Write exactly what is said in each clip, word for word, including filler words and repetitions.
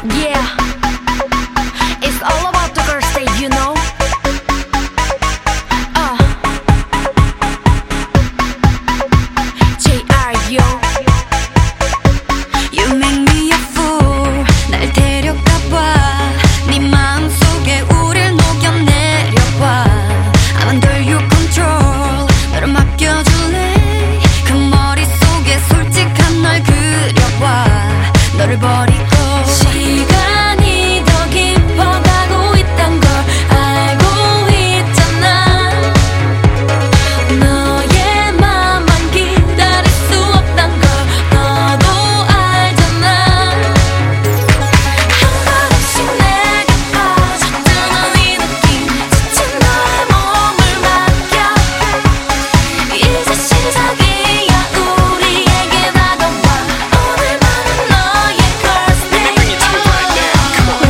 Yeah, it's all about the girls day, you know. Uh. J R yo. You make me a fool. 날 데려가봐. 네 마음속에 우릴 녹여내려봐. I'm under your control. 너를 맡겨줄래? 그 머릿속에 솔직한 널 그려봐. 너를 버리고 시간이 더 깊어가고 있단 걸 알고 있잖아. 너의 맘만 기다릴 수 없단 걸 너도 알잖아. 한 걸음씩 내가 빠져드는 이 느낌 지친 너의 몸을 맡겨. 이제 시작이야 우리에게 다가와. 오늘만은 너의 Girls' Day. Bring it to it right now. Come on.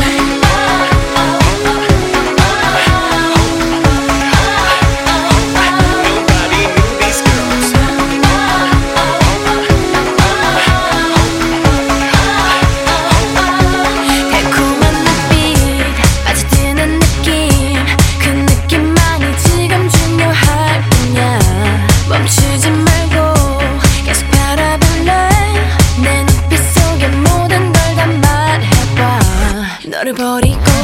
Nobody knew these girls. 달콤한 눈빛 빠져드는 느낌 그 느낌만이 지금 중요할 뿐이야. 멈추지 말고 계속 바라볼래. 내 눈빛 속에 모든 걸 다 말해봐. 너를 버리고